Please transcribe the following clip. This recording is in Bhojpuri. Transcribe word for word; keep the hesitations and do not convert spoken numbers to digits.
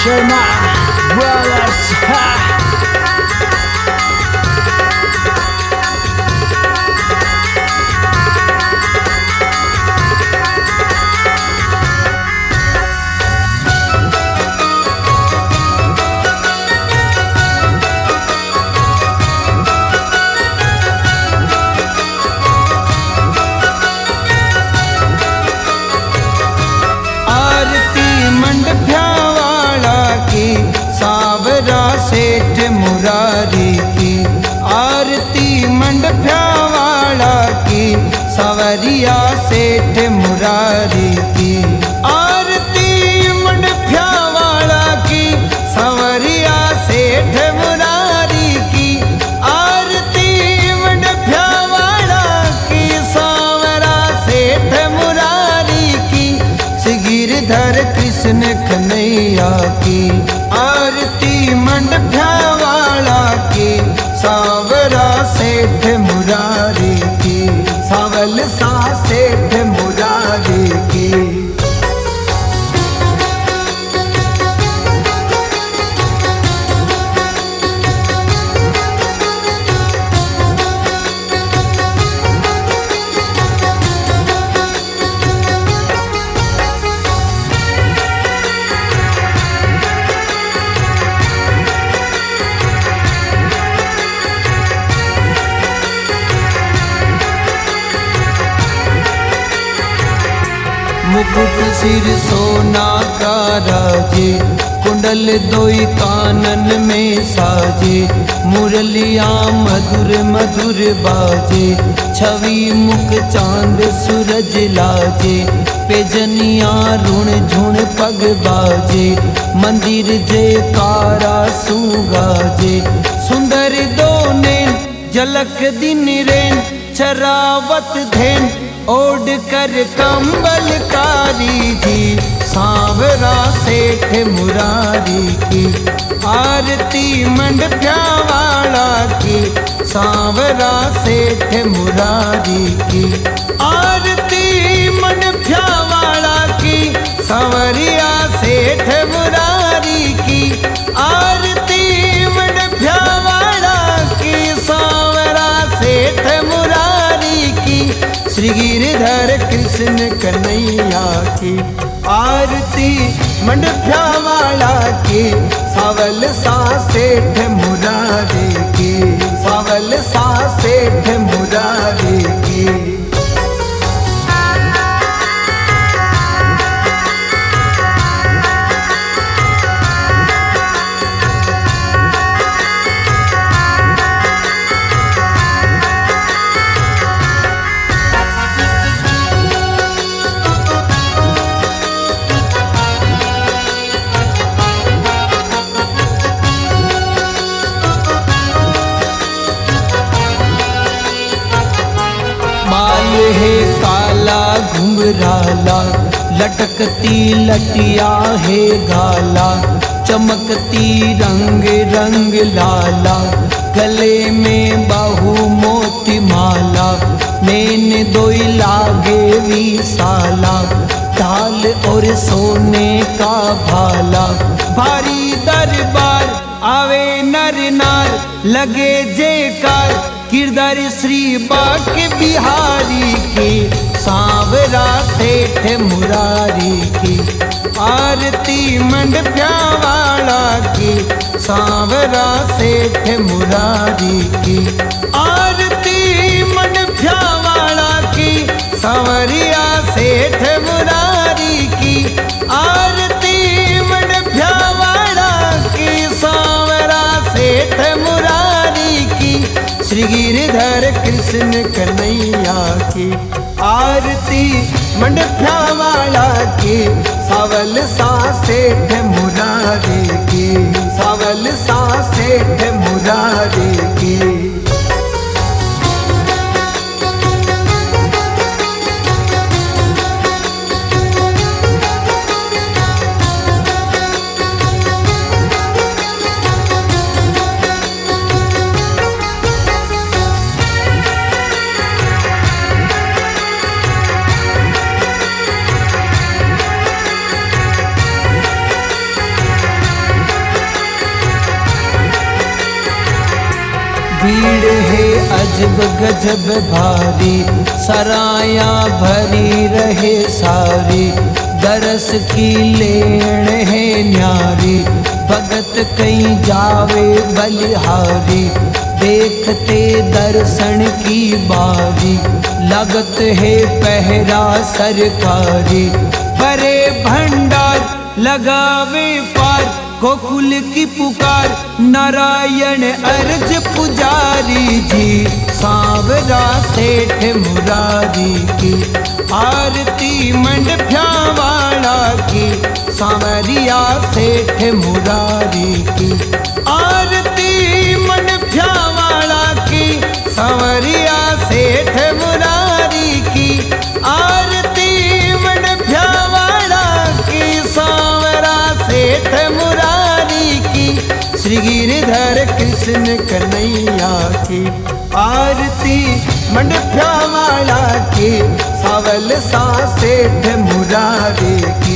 Sharma Brothers. Ha! सेठ मुरारी की आरती मंडप्या वाला की सवरिया सेठ मुरारी की आरती मंडप्या वाला की सवरिया सेठ मुरारी की आरती मंडप्या वाला की सावरा सेठ मुरारी की गिरधर कृष्ण कन्हैया की आरती मंडप्या वाला की सावरा सेठ मुरारी की सावल सा सेठ मुरारी की। मुकुट सिर सोना का राजे कुंडल दोई कानन में साजे मुरलिया मधुर मधुर बाजे छवि मुख चांद सूरज लाजे पेजनिया रुण झुण पग बाजे मंदिर जयकारा सुगाजे सुंदर दो नैन झलक दिन रेन चरावत धेन ओढ़ कर कंबल कारी जी सांवरा सेठ मुरारी की आरती मंडप्या वाला की सांवरा सेठ मुरारी की आरती मंडप्या वाला की सांवरिया सेठ मुरारी की आरती मंडप्या वाला की सांवरा सेठ मुरारी की श्री गिरधर कृष्ण कन्हैया की आरती मंडप्या वाला की सावल सा सेठ मुरारी की सावल सा सेठ मुरारी की। बाल है काला घुंघराला लटकती लटिया है गाला चमकती रंग रंग लाला गले में बाहु मोती माला नैन दोई लागे विशाला ढाल और सोने का भाला भारी दरबार आवे नर नार लगे जयकार गिरधर श्री बांके बिहारी की सांवरा सेठ मुरारी की आरती मंडप्या वाला की सांवरा सेठ मुरारी की आरती मंडप्या वाला की सांवरिया सेठ मुरारी की आरती मंडप्या वाला की सांवरा सेठ मुरारी की श्री गिरधर कृष्ण कन्हैया की आरती मंडप्या वाला की सावल सा सेठ मुरारी की सावल सा सेठ मुरारी की। अजब गजब भारी सराया भरी रहे सारी। दरस की लेन है न्यारी भगत कहीं जावे बलिहारी। देखते दर्शन की बारी लगत है पहरा सरकारी। बड़े भंडार लगावे पार गोकुल की पुकार नारायण अर्ज पुजारी जी। सांवरा सेठ मुरारी की आरती मंडप्या वाला की। सांवरिया सेठ मुरारी की आरती मंडप्या वाला की। सांवरिया सेठ मुरारी की आरती मंडप्या वाला की। सांवरा सेठ मुरारी की श्री गिरधर कृष्ण कन्हैया की आरती मंडप्या वाला की। सावल सा सेठ मुरारी की।